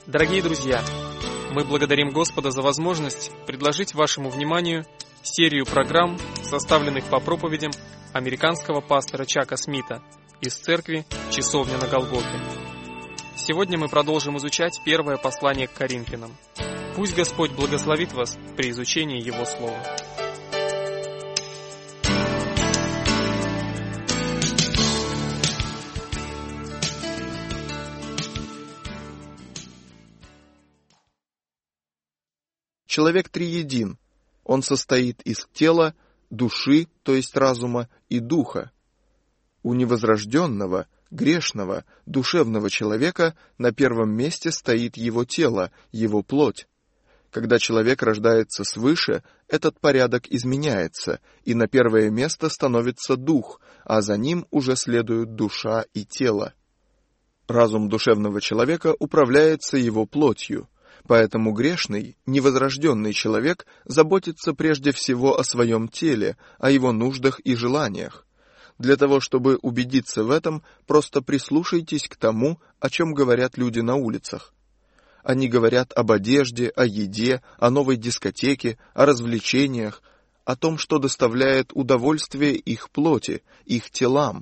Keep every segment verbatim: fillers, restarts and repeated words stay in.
Дорогие друзья, мы благодарим Господа за возможность предложить вашему вниманию серию программ, составленных по проповедям американского пастора Чака Смита из церкви «Часовня на Голгофе». Сегодня мы продолжим изучать первое послание к Коринфянам. Пусть Господь благословит вас при изучении Его Слова. Человек триедин. Он состоит из тела, души, то есть разума, и духа. У невозрожденного, грешного, душевного человека на первом месте стоит его тело, его плоть. Когда человек рождается свыше, этот порядок изменяется, и на первое место становится дух, а за ним уже следуют душа и тело. Разум душевного человека управляется его плотью. Поэтому грешный, невозрожденный человек заботится прежде всего о своем теле, о его нуждах и желаниях. Для того, чтобы убедиться в этом, просто прислушайтесь к тому, о чем говорят люди на улицах. Они говорят об одежде, о еде, о новой дискотеке, о развлечениях, о том, что доставляет удовольствие их плоти, их телам.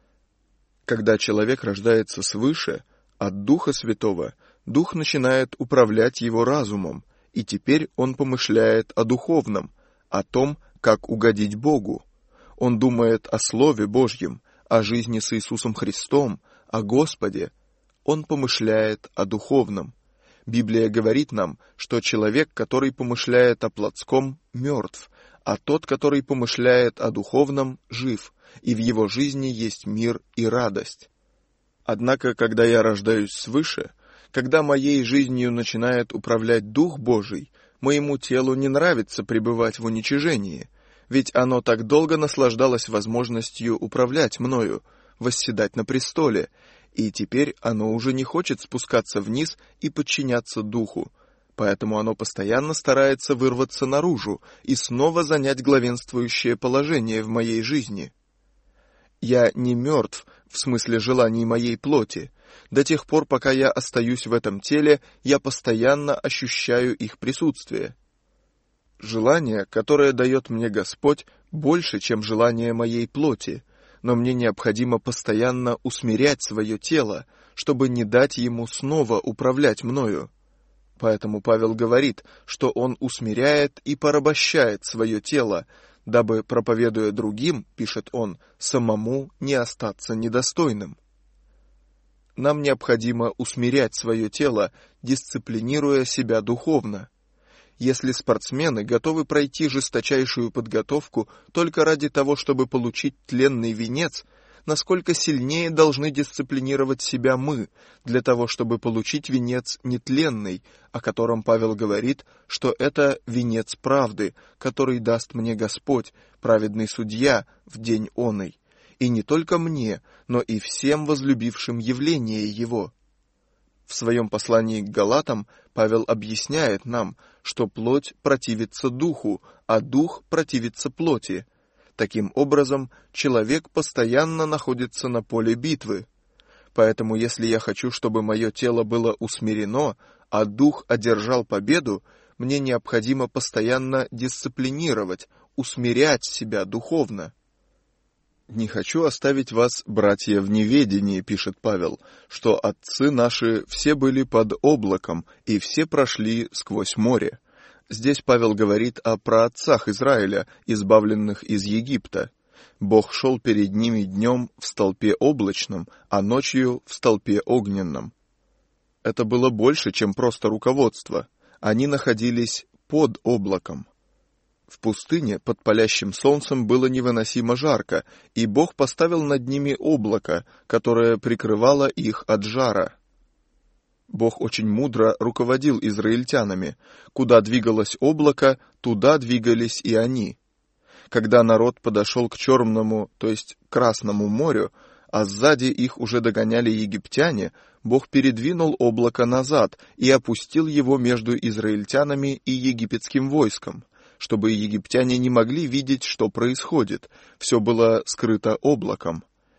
Когда человек рождается свыше, от Духа Святого, Дух начинает управлять его разумом, и теперь он помышляет о духовном, о том, как угодить Богу. Он думает о Слове Божьем, о жизни с Иисусом Христом, о Господе. Он помышляет о духовном. Библия говорит нам, что человек, который помышляет о плотском, мертв, а тот, который помышляет о духовном, жив, и в его жизни есть мир и радость. Однако, когда я рождаюсь свыше, когда моей жизнью начинает управлять Дух Божий, моему телу не нравится пребывать в уничижении, ведь оно так долго наслаждалось возможностью управлять мною, восседать на престоле, и теперь оно уже не хочет спускаться вниз и подчиняться Духу, поэтому оно постоянно старается вырваться наружу и снова занять главенствующее положение в моей жизни. Я не мертв в смысле желаний моей плоти. До тех пор, пока я остаюсь в этом теле, я постоянно ощущаю их присутствие. Желание, которое дает мне Господь, больше, чем желание моей плоти, но мне необходимо постоянно усмирять свое тело, чтобы не дать ему снова управлять мною. Поэтому Павел говорит, что он усмиряет и порабощает свое тело, дабы, проповедуя другим, пишет он, самому не остаться недостойным. Нам необходимо усмирять свое тело, дисциплинируя себя духовно. Если спортсмены готовы пройти жесточайшую подготовку только ради того, чтобы получить тленный венец, насколько сильнее должны дисциплинировать себя мы, для того, чтобы получить венец нетленный, о котором Павел говорит, что это венец правды, который даст мне Господь, праведный судья, в день оный. И не только мне, но и всем возлюбившим явление Его. В своем послании к Галатам Павел объясняет нам, что плоть противится духу, а дух противится плоти. Таким образом, человек постоянно находится на поле битвы. Поэтому, если я хочу, чтобы мое тело было усмирено, а дух одержал победу, мне необходимо постоянно дисциплинировать, усмирять себя духовно. «Не хочу оставить вас, братья, в неведении, — пишет Павел, — что отцы наши все были под облаком, и все прошли сквозь море». Здесь Павел говорит о праотцах Израиля, избавленных из Египта. Бог шел перед ними днем в столпе облачном, а ночью в столпе огненном. Это было больше, чем просто руководство. Они находились под облаком. В пустыне под палящим солнцем было невыносимо жарко, и Бог поставил над ними облако, которое прикрывало их от жара. Бог очень мудро руководил израильтянами. Куда двигалось облако, туда двигались и они. Когда народ подошел к Черному, то есть Красному морю, а сзади их уже догоняли египтяне, Бог передвинул облако назад и опустил его между израильтянами и египетским войском, чтобы египтяне не могли видеть, что происходит. Все было скрыто облаком.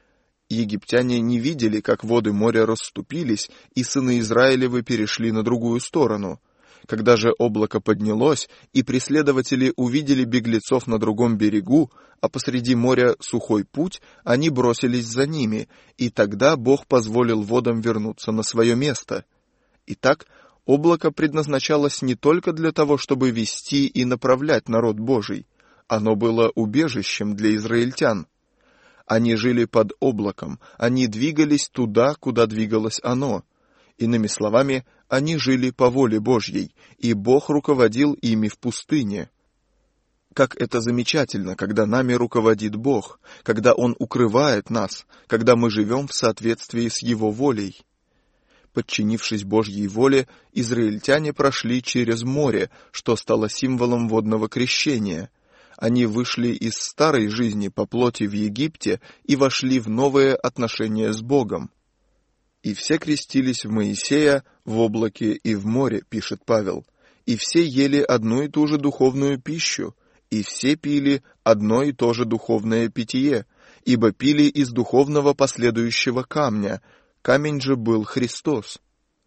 Египтяне не видели, как воды моря расступились, и сыны Израилевы перешли на другую сторону. Когда же облако поднялось, и преследователи увидели беглецов на другом берегу, а посреди моря сухой путь, они бросились за ними, и тогда Бог позволил водам вернуться на свое место. Итак, облако предназначалось не только для того, чтобы вести и направлять народ Божий. Оно было убежищем для израильтян. Они жили под облаком, они двигались туда, куда двигалось оно. Иными словами, они жили по воле Божьей, и Бог руководил ими в пустыне. Как это замечательно, когда нами руководит Бог, когда Он укрывает нас, когда мы живем в соответствии с Его волей. Подчинившись Божьей воле, израильтяне прошли через море, что стало символом водного крещения. Они вышли из старой жизни по плоти в Египте и вошли в новые отношения с Богом. «И все крестились в Моисея в облаке и в море», — пишет Павел, «и все ели одну и ту же духовную пищу, и все пили одно и то же духовное питье, ибо пили из духовного последующего камня, камень же был Христос».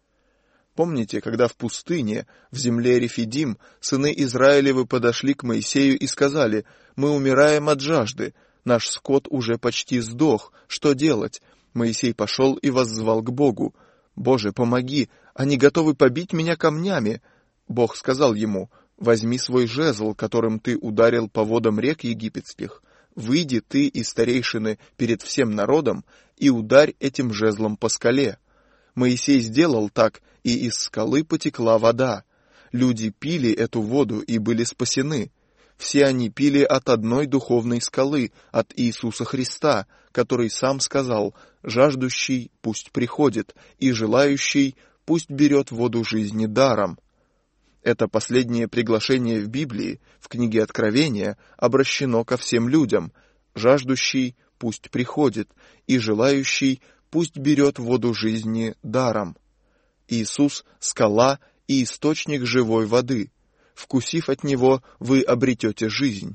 Помните, когда в пустыне, в земле Рефидим, сыны Израилевы подошли к Моисею и сказали: «Мы умираем от жажды, наш скот уже почти сдох, что делать?» Моисей пошел и воззвал к Богу: «Боже, помоги, они готовы побить меня камнями». Бог сказал ему: «Возьми свой жезл, которым ты ударил по водам рек египетских, выйди ты и старейшины перед всем народом и ударь этим жезлом по скале». Моисей сделал так, и из скалы потекла вода. Люди пили эту воду и были спасены. Все они пили от одной духовной скалы, от Иисуса Христа, который сам сказал: «Жаждущий пусть приходит, и желающий пусть берет воду жизни даром». Это последнее приглашение в Библии, в книге Откровения, обращено ко всем людям. Жаждущий пусть приходит, и желающий пусть берет воду жизни даром. Иисус — скала и источник живой воды. Вкусив от Него, вы обретете жизнь.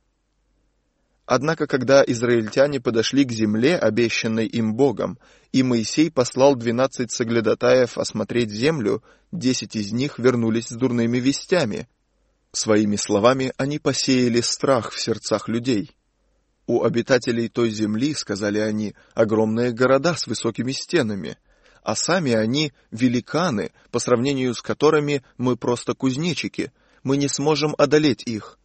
Однако, когда израильтяне подошли к земле, обещанной им Богом, и Моисей послал двенадцать соглядатаев осмотреть землю, десять из них вернулись с дурными вестями. Своими словами они посеяли страх в сердцах людей. «У обитателей той земли, — сказали они, — огромные города с высокими стенами, а сами они великаны, по сравнению с которыми мы просто кузнечики, мы не сможем одолеть их».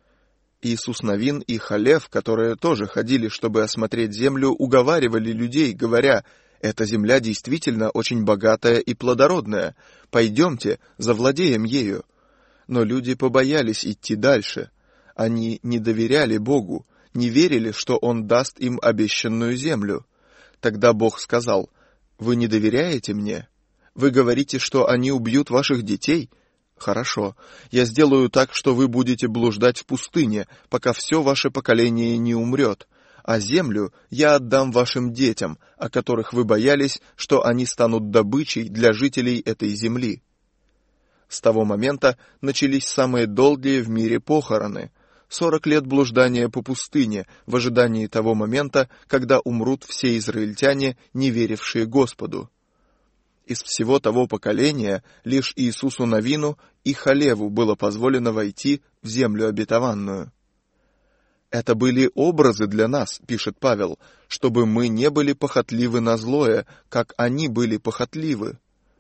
Иисус Навин и Халев, которые тоже ходили, чтобы осмотреть землю, уговаривали людей, говоря: «Эта земля действительно очень богатая и плодородная, пойдемте, завладеем ею». Но люди побоялись идти дальше. Они не доверяли Богу, не верили, что Он даст им обещанную землю. Тогда Бог сказал: «Вы не доверяете мне? Вы говорите, что они убьют ваших детей? Хорошо, я сделаю так, что вы будете блуждать в пустыне, пока все ваше поколение не умрет, а землю я отдам вашим детям, о которых вы боялись, что они станут добычей для жителей этой земли». С того момента начались самые долгие в мире похороны. Сорок лет блуждания по пустыне в ожидании того момента, когда умрут все израильтяне, не верившие Господу. Из всего того поколения лишь Иисусу Навину и Халеву было позволено войти в землю обетованную. «Это были образы для нас, — пишет Павел, — чтобы мы не были похотливы на злое, как они были похотливы».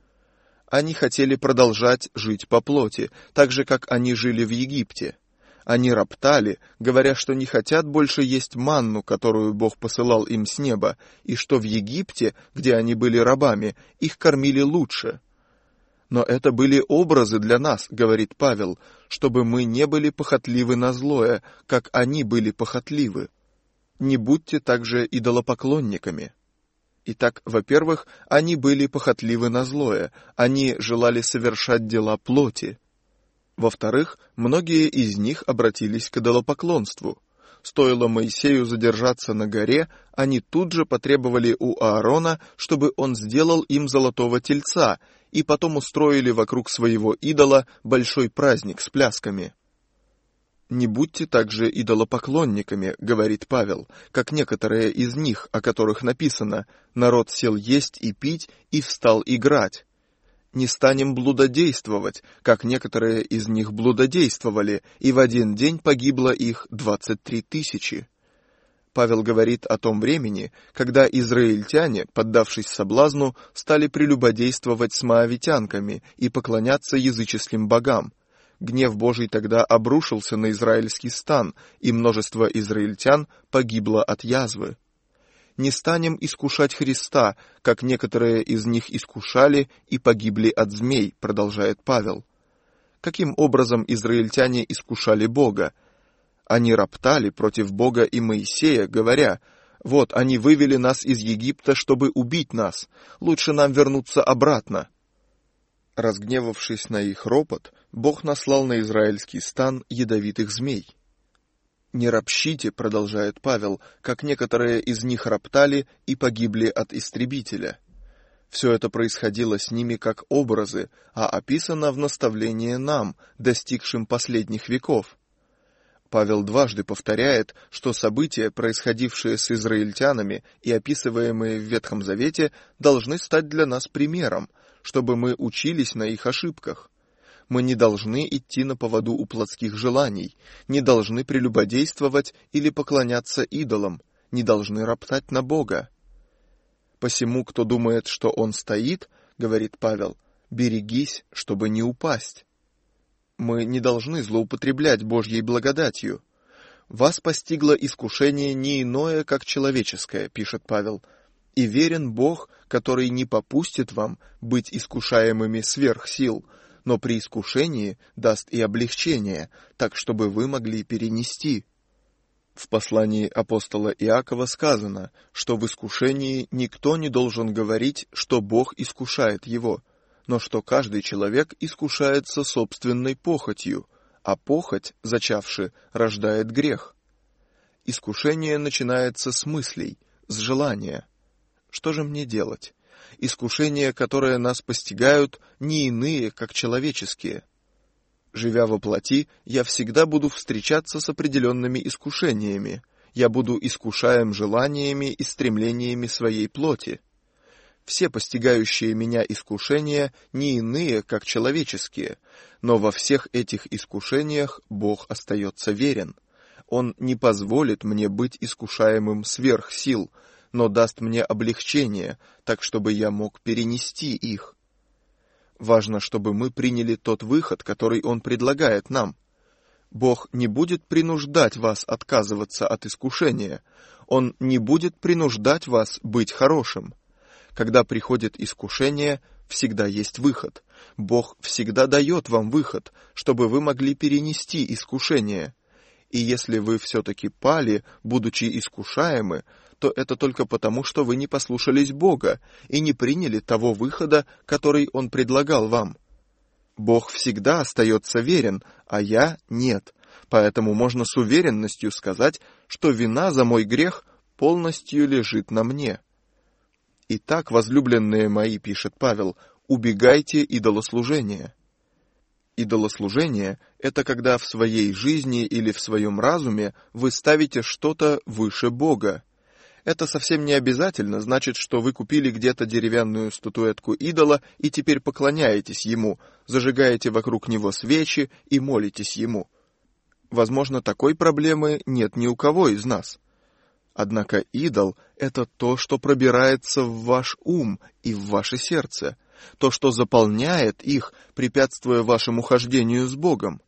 Они хотели продолжать жить по плоти, так же, как они жили в Египте. Они роптали, говоря, что не хотят больше есть манну, которую Бог посылал им с неба, и что в Египте, где они были рабами, их кормили лучше. «Но это были образы для нас, — говорит Павел, — чтобы мы не были похотливы на злое, как они были похотливы. Не будьте также идолопоклонниками». Итак, во-первых, они были похотливы на злое, они желали совершать дела плоти. Во-вторых, многие из них обратились к идолопоклонству. Стоило Моисею задержаться на горе, они тут же потребовали у Аарона, чтобы он сделал им золотого тельца, и потом устроили вокруг своего идола большой праздник с плясками. «Не будьте также идолопоклонниками, — говорит Павел, — как некоторые из них, о которых написано: народ сел есть и пить, и встал играть. Не станем блудодействовать, как некоторые из них блудодействовали, и в один день погибло их двадцать три тысячи». Павел говорит о том времени, когда израильтяне, поддавшись соблазну, стали прелюбодействовать с моавитянками и поклоняться языческим богам. Гнев Божий тогда обрушился на израильский стан, и множество израильтян погибло от язвы. «Не станем искушать Христа, как некоторые из них искушали и погибли от змей», продолжает Павел. Каким образом израильтяне искушали Бога? Они роптали против Бога и Моисея, говоря: «Вот, они вывели нас из Египта, чтобы убить нас. Лучше нам вернуться обратно». Разгневавшись на их ропот, Бог наслал на израильский стан ядовитых змей. «Не ропщите, — продолжает Павел, — как некоторые из них роптали и погибли от истребителя». Все это происходило с ними как образы, а описано в наставлении нам, достигшим последних веков. Павел дважды повторяет, что события, происходившие с израильтянами и описываемые в Ветхом Завете, должны стать для нас примером, чтобы мы учились на их ошибках. Мы не должны идти на поводу у плотских желаний, не должны прелюбодействовать или поклоняться идолам, не должны роптать на Бога. «Посему, кто думает, что он стоит, — говорит Павел, — берегись, чтобы не упасть». Мы не должны злоупотреблять Божьей благодатью. «Вас постигло искушение не иное, как человеческое, — пишет Павел, — и верен Бог, который не попустит вам быть искушаемыми сверх сил, но при искушении даст и облегчение, так, чтобы вы могли перенести». В послании апостола Иакова сказано, что в искушении никто не должен говорить, что Бог искушает его, но что каждый человек искушается собственной похотью, а похоть, зачавши, рождает грех. Искушение начинается с мыслей, с желания. Что же мне делать? Искушения, которые нас постигают, не иные, как человеческие. Живя во плоти, я всегда буду встречаться с определенными искушениями. Я буду искушаем желаниями и стремлениями своей плоти. Все постигающие меня искушения не иные, как человеческие, но во всех этих искушениях Бог остается верен. Он не позволит мне быть искушаемым сверх сил, но даст мне облегчение, так чтобы я мог перенести их. Важно, чтобы мы приняли тот выход, который Он предлагает нам. Бог не будет принуждать вас отказываться от искушения. Он не будет принуждать вас быть хорошим. Когда приходит искушение, всегда есть выход. Бог всегда дает вам выход, чтобы вы могли перенести искушение. И если вы все-таки пали, будучи искушаемы, то это только потому, что вы не послушались Бога и не приняли того выхода, который Он предлагал вам. Бог всегда остается верен, а я — нет. Поэтому можно с уверенностью сказать, что вина за мой грех полностью лежит на мне. «Итак, возлюбленные мои, — пишет Павел, — убегайте идолослужения». Идолослужение — это когда в своей жизни или в своем разуме вы ставите что-то выше Бога. Это совсем не обязательно значит, что вы купили где-то деревянную статуэтку идола и теперь поклоняетесь ему, зажигаете вокруг него свечи и молитесь ему. Возможно, такой проблемы нет ни у кого из нас. Однако идол — это то, что пробирается в ваш ум и в ваше сердце, то, что заполняет их, препятствуя вашему хождению с Богом.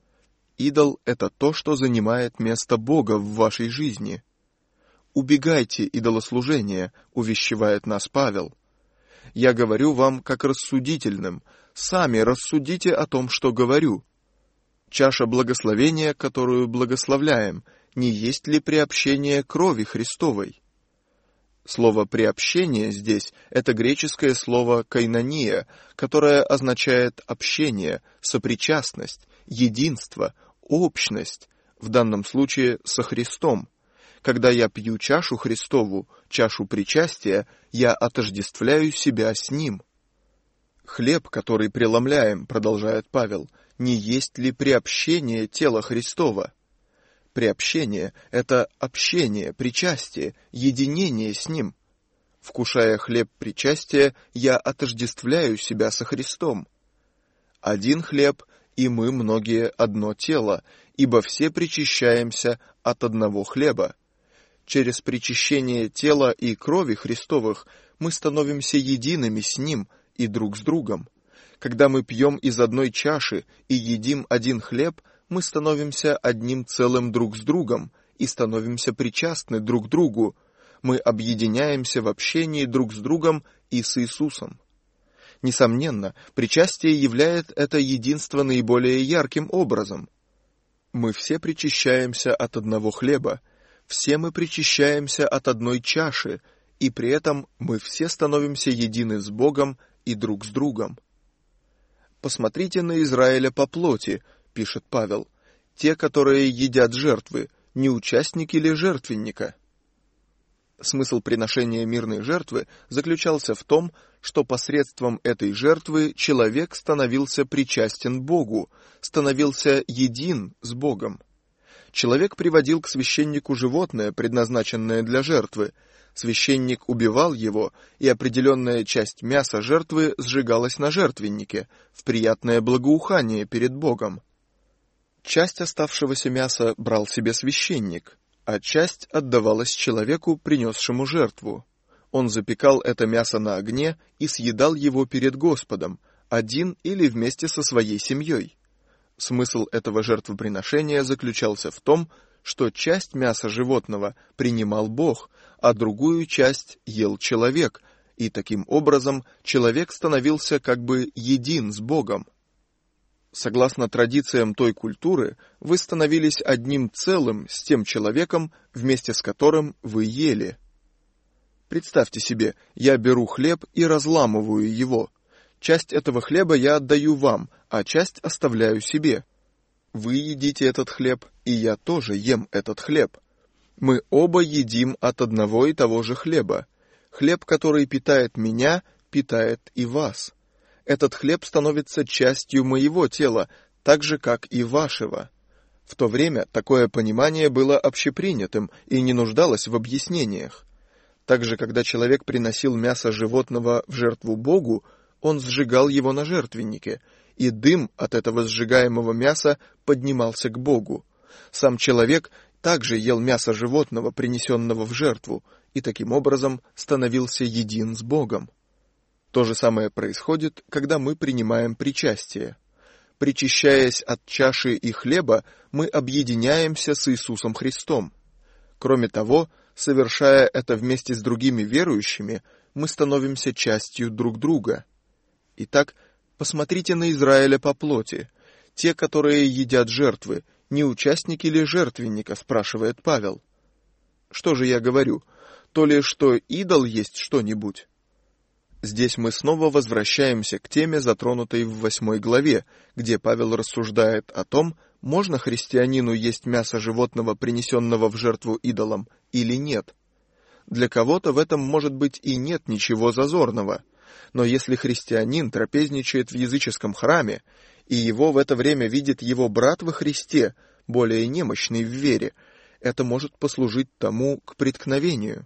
Идол — это то, что занимает место Бога в вашей жизни. «Убегайте идолослужения», — увещевает нас Павел. «Я говорю вам как рассудительным, сами рассудите о том, что говорю. Чаша благословения, которую благословляем, не есть ли приобщение крови Христовой?» Слово «приобщение» здесь — это греческое слово «койнония», которое означает общение, сопричастность, единство, общность, в данном случае со Христом. Когда я пью чашу Христову, чашу причастия, я отождествляю себя с Ним. Хлеб, который преломляем, продолжает Павел, не есть ли приобщение тела Христова? Приобщение — это общение, причастие, единение с Ним. Вкушая хлеб причастия, я отождествляю себя со Христом. Один хлеб, и мы многие одно тело, ибо все причащаемся от одного хлеба. Через причащение тела и крови Христовых мы становимся едиными с Ним и друг с другом. Когда мы пьем из одной чаши и едим один хлеб, мы становимся одним целым друг с другом и становимся причастны друг другу. Мы объединяемся в общении друг с другом и с Иисусом. Несомненно, причастие являет это единство наиболее ярким образом. Мы все причащаемся от одного хлеба, все мы причащаемся от одной чаши, и при этом мы все становимся едины с Богом и друг с другом. «Посмотрите на Израиля по плоти», — пишет Павел, — «те, которые едят жертвы, не участники ли жертвенника?» Смысл приношения мирной жертвы заключался в том, что посредством этой жертвы человек становился причастен Богу, становился един с Богом. Человек приводил к священнику животное, предназначенное для жертвы. Священник убивал его, и определенная часть мяса жертвы сжигалась на жертвеннике, в приятное благоухание перед Богом. Часть оставшегося мяса брал себе священник, а часть отдавалась человеку, принесшему жертву. Он запекал это мясо на огне и съедал его перед Господом, один или вместе со своей семьей. Смысл этого жертвоприношения заключался в том, что часть мяса животного принимал Бог, а другую часть ел человек, и таким образом человек становился как бы един с Богом. Согласно традициям той культуры, вы становились одним целым с тем человеком, вместе с которым вы ели. Представьте себе, я беру хлеб и разламываю его. Часть этого хлеба я отдаю вам, а часть оставляю себе. Вы едите этот хлеб, и я тоже ем этот хлеб. Мы оба едим от одного и того же хлеба. Хлеб, который питает меня, питает и вас. Этот хлеб становится частью моего тела, так же, как и вашего. В то время такое понимание было общепринятым и не нуждалось в объяснениях. Также, когда человек приносил мясо животного в жертву Богу, он сжигал его на жертвеннике, и дым от этого сжигаемого мяса поднимался к Богу. Сам человек также ел мясо животного, принесенного в жертву, и таким образом становился един с Богом. То же самое происходит, когда мы принимаем причастие. Причащаясь от чаши и хлеба, мы объединяемся с Иисусом Христом. Кроме того, совершая это вместе с другими верующими, мы становимся частью друг друга. Итак, посмотрите на Израиля по плоти. Те, которые едят жертвы, не участники ли жертвенника, спрашивает Павел. Что же я говорю? То ли что идол есть что-нибудь? Здесь мы снова возвращаемся к теме, затронутой в восьмой главе, где Павел рассуждает о том, можно христианину есть мясо животного, принесенного в жертву идолам, или нет. Для кого-то в этом, может быть, и нет ничего зазорного. Но если христианин трапезничает в языческом храме, и его в это время видит его брат во Христе, более немощный в вере, это может послужить тому к преткновению.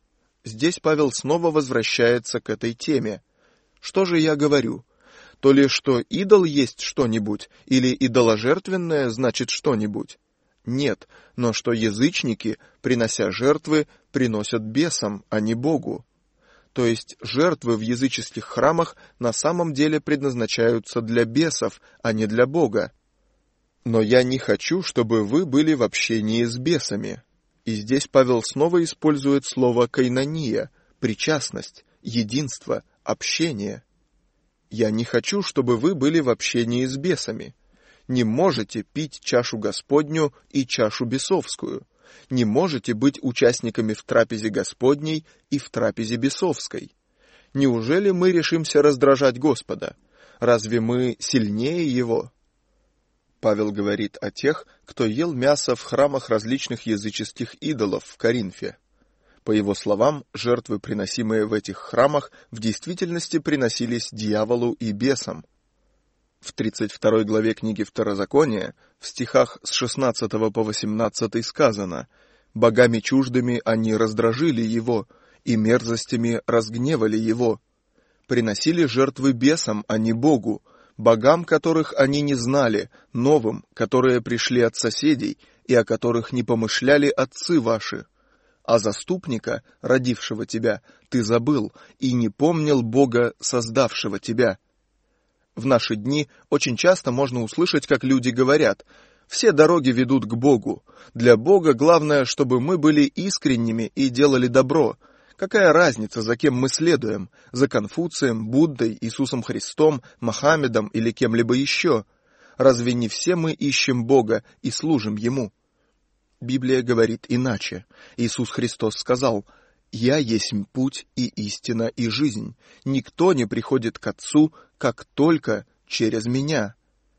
Здесь Павел снова возвращается к этой теме. Что же я говорю? То ли что идол есть что-нибудь, или идоложертвенное значит что-нибудь? Нет, но что язычники, принося жертвы, приносят бесам, а не Богу. То есть жертвы в языческих храмах на самом деле предназначаются для бесов, а не для Бога. Но я не хочу, чтобы вы были в общении с бесами. И здесь Павел снова использует слово «койнония», причастность, единство, общение. Я не хочу, чтобы вы были в общении с бесами. Не можете пить чашу Господню и чашу бесовскую. Не можете быть участниками в трапезе Господней и в трапезе бесовской. Неужели мы решимся раздражать Господа? Разве мы сильнее Его? Павел говорит о тех, кто ел мясо в храмах различных языческих идолов в Коринфе. По его словам, жертвы, приносимые в этих храмах, в действительности приносились дьяволу и бесам. В тридцать второй главе книги Второзакония, в стихах с шестнадцатого по восемнадцатый сказано: «Богами чуждыми они раздражили его, и мерзостями разгневали его. Приносили жертвы бесам, а не Богу, богам, которых они не знали, новым, которые пришли от соседей, и о которых не помышляли отцы ваши. А заступника, родившего тебя, ты забыл, и не помнил Бога, создавшего тебя». В наши дни очень часто можно услышать, как люди говорят: «Все дороги ведут к Богу. Для Бога главное, чтобы мы были искренними и делали добро. Какая разница, за кем мы следуем? За Конфуцием, Буддой, Иисусом Христом, Мохаммедом или кем-либо еще? Разве не все мы ищем Бога и служим Ему?» Библия говорит иначе. Иисус Христос сказал: «Я есть путь и истина и жизнь. Никто не приходит к Отцу, как только через Меня».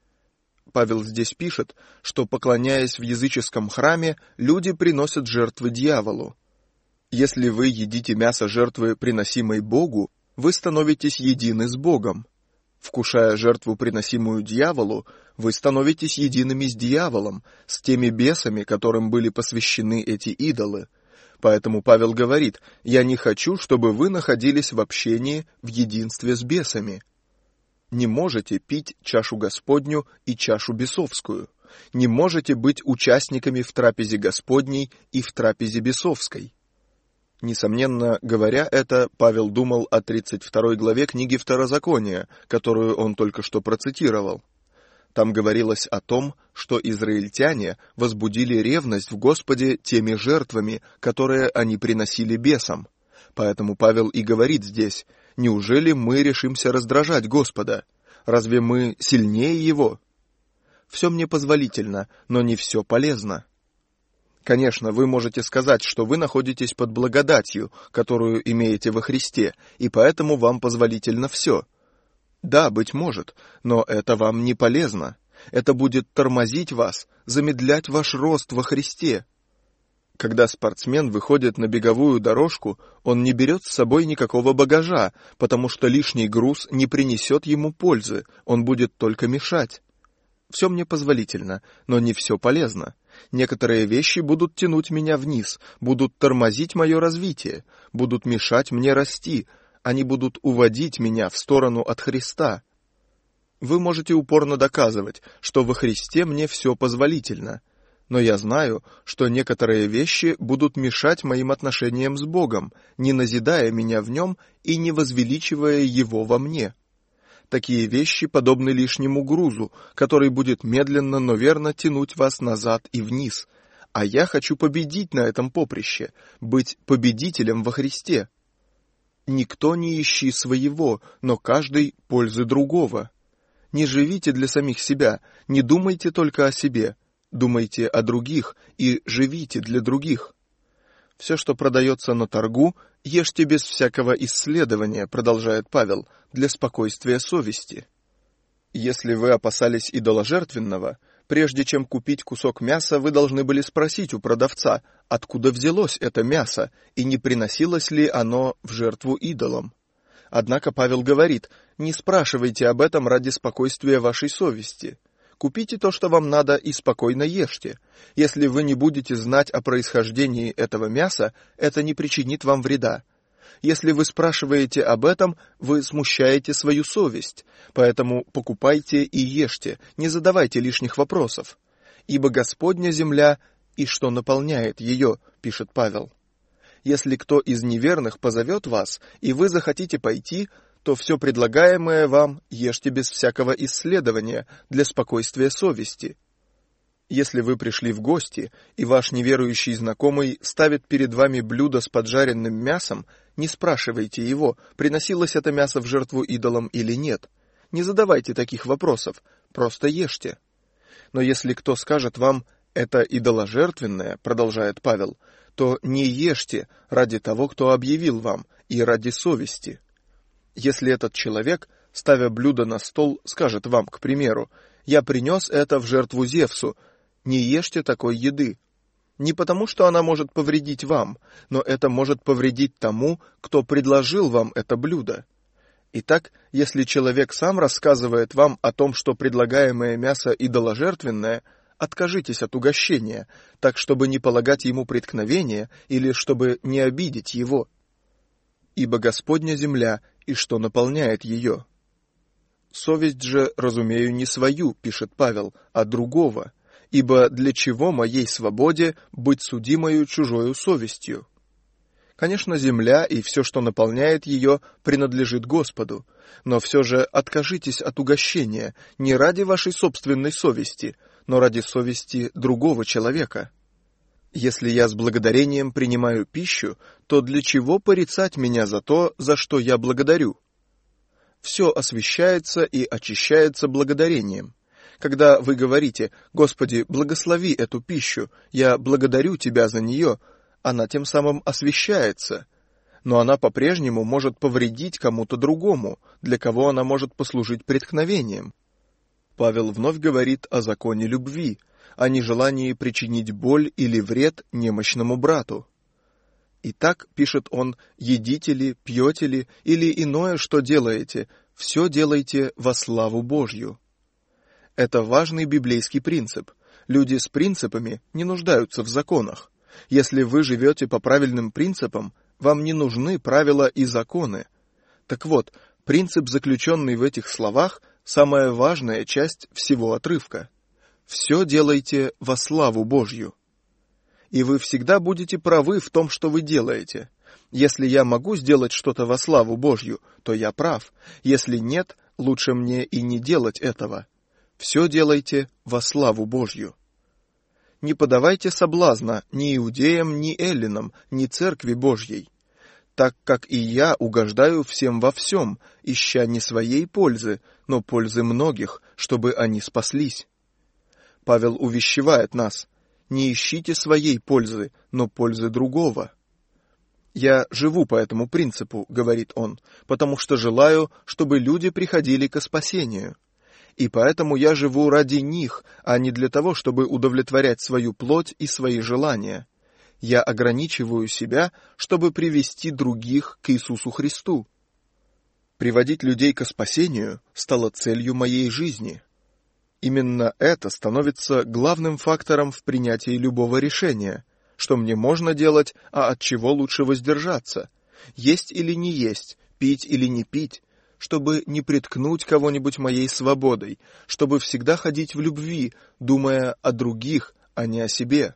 Павел здесь пишет, что, поклоняясь в языческом храме, люди приносят жертвы дьяволу. Если вы едите мясо жертвы, приносимой Богу, вы становитесь едины с Богом. Вкушая жертву, приносимую дьяволу, вы становитесь едиными с дьяволом, с теми бесами, которым были посвящены эти идолы. Поэтому Павел говорит: «Я не хочу, чтобы вы находились в общении, в единстве с бесами». Не можете пить чашу Господню и чашу бесовскую. Не можете быть участниками в трапезе Господней и в трапезе бесовской. Несомненно, говоря это, Павел думал о тридцать второй главе книги Второзакония, которую он только что процитировал. Там говорилось о том, что израильтяне возбудили ревность в Господе теми жертвами, которые они приносили бесам. Поэтому Павел и говорит здесь: «Неужели мы решимся раздражать Господа? Разве мы сильнее Его? Все мне позволительно, но не все полезно». Конечно, вы можете сказать, что вы находитесь под благодатью, которую имеете во Христе, и поэтому вам позволительно все. Да, быть может, но это вам не полезно. Это будет тормозить вас, замедлять ваш рост во Христе. Когда спортсмен выходит на беговую дорожку, он не берет с собой никакого багажа, потому что лишний груз не принесет ему пользы, он будет только мешать. Все мне позволительно, но не все полезно. Некоторые вещи будут тянуть меня вниз, будут тормозить мое развитие, будут мешать мне расти, они будут уводить меня в сторону от Христа. Вы можете упорно доказывать, что во Христе мне все позволительно, но я знаю, что некоторые вещи будут мешать моим отношениям с Богом, не назидая меня в нем и не возвеличивая Его во мне. Такие вещи подобны лишнему грузу, который будет медленно, но верно тянуть вас назад и вниз. А я хочу победить на этом поприще, быть победителем во Христе. Никто не ищи своего, но каждый пользы другого. Не живите для самих себя, не думайте только о себе, думайте о других и живите для других. Все, что продается на торгу, ешьте без всякого исследования, продолжает Павел, для спокойствия совести. Если вы опасались идоложертвенного, прежде чем купить кусок мяса, вы должны были спросить у продавца, откуда взялось это мясо и не приносилось ли оно в жертву идолам. Однако Павел говорит: не спрашивайте об этом ради спокойствия вашей совести. Купите то, что вам надо, и спокойно ешьте. Если вы не будете знать о происхождении этого мяса, это не причинит вам вреда. Если вы спрашиваете об этом, вы смущаете свою совесть. Поэтому покупайте и ешьте, не задавайте лишних вопросов. Ибо Господня земля, и что наполняет ее, пишет Павел. Если кто из неверных позовет вас, и вы захотите пойти, то все предлагаемое вам ешьте без всякого исследования, для спокойствия совести. Если вы пришли в гости, и ваш неверующий знакомый ставит перед вами блюдо с поджаренным мясом, не спрашивайте его, приносилось это мясо в жертву идолам или нет. Не задавайте таких вопросов, просто ешьте. Но если кто скажет вам: «это идоложертвенное», продолжает Павел, то не ешьте ради того, кто объявил вам, и ради совести. Если этот человек, ставя блюдо на стол, скажет вам, к примеру: «Я принес это в жертву Зевсу», не ешьте такой еды. Не потому, что она может повредить вам, но это может повредить тому, кто предложил вам это блюдо. Итак, если человек сам рассказывает вам о том, что предлагаемое мясо идоложертвенное, откажитесь от угощения, так чтобы не полагать ему преткновения или чтобы не обидеть его. Ибо Господня земля, и что наполняет ее. Совесть же, разумею, не свою, пишет Павел, а другого, ибо для чего моей свободе быть судимою чужою совестью? Конечно, земля и все, что наполняет ее, принадлежит Господу, но все же откажитесь от угощения не ради вашей собственной совести, но ради совести другого человека. Если я с благодарением принимаю пищу, то для чего порицать меня за то, за что я благодарю? Все освящается и очищается благодарением. Когда вы говорите: «Господи, благослови эту пищу, я благодарю Тебя за нее», она тем самым освящается, но она по-прежнему может повредить кому-то другому, для кого она может послужить преткновением. Павел вновь говорит о законе любви, о нежелании причинить боль или вред немощному брату. Итак, пишет он, едите ли, пьете ли, или иное, что делаете, все делайте во славу Божью. Это важный библейский принцип. Люди с принципами не нуждаются в законах. Если вы живете по правильным принципам, вам не нужны правила и законы. Так вот, принцип, заключенный в этих словах, самая важная часть всего отрывка. Все делайте во славу Божью. И вы всегда будете правы в том, что вы делаете. Если я могу сделать что-то во славу Божью, то я прав. Если нет, лучше мне и не делать этого. Все делайте во славу Божью. Не подавайте соблазна ни иудеям, ни эллинам, ни церкви Божьей, так как и я угождаю всем во всем, ища не своей пользы, но пользы многих, чтобы они спаслись. Павел увещевает нас: не ищите своей пользы, но пользы другого. «Я живу по этому принципу», — говорит он, «потому что желаю, чтобы люди приходили ко спасению. И поэтому я живу ради них, а не для того, чтобы удовлетворять свою плоть и свои желания. Я ограничиваю себя, чтобы привести других к Иисусу Христу. Приводить людей ко спасению стало целью моей жизни. Именно это становится главным фактором в принятии любого решения, что мне можно делать, а от чего лучше воздержаться, есть или не есть, пить или не пить, чтобы не приткнуть кого-нибудь моей свободой, чтобы всегда ходить в любви, думая о других, а не о себе».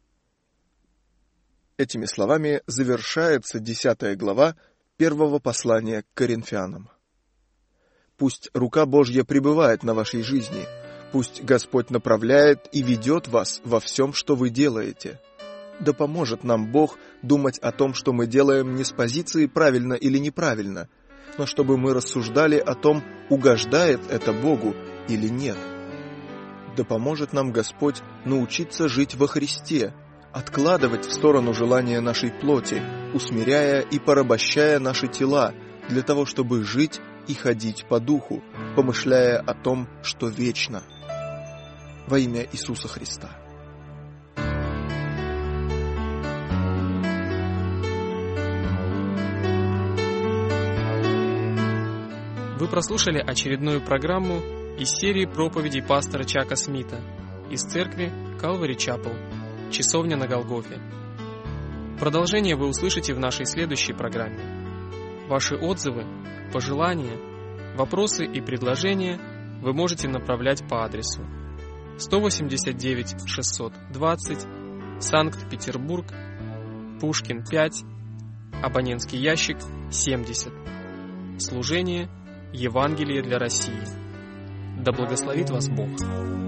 Этими словами завершается десятая глава первого послания к Коринфянам. Пусть рука Божья пребывает на вашей жизни, пусть Господь направляет и ведет вас во всем, что вы делаете. Да поможет нам Бог думать о том, что мы делаем не с позиции правильно или неправильно, но чтобы мы рассуждали о том, угождает это Богу или нет. Да поможет нам Господь научиться жить во Христе, откладывать в сторону желания нашей плоти, усмиряя и порабощая наши тела, для того, чтобы жить и ходить по духу, помышляя о том, что вечно. Во имя Иисуса Христа. Вы прослушали очередную программу из серии проповедей пастора Чака Смита из церкви Calvary Chapel, Часовня на Голгофе. Продолжение вы услышите в нашей следующей программе. Ваши отзывы, пожелания, вопросы и предложения вы можете направлять по адресу сто восемьдесят девять шестьсот двадцать, Санкт-Петербург, Пушкин пять, абонентский ящик семьдесят. Служение Евангелие для России. Да благословит вас Бог.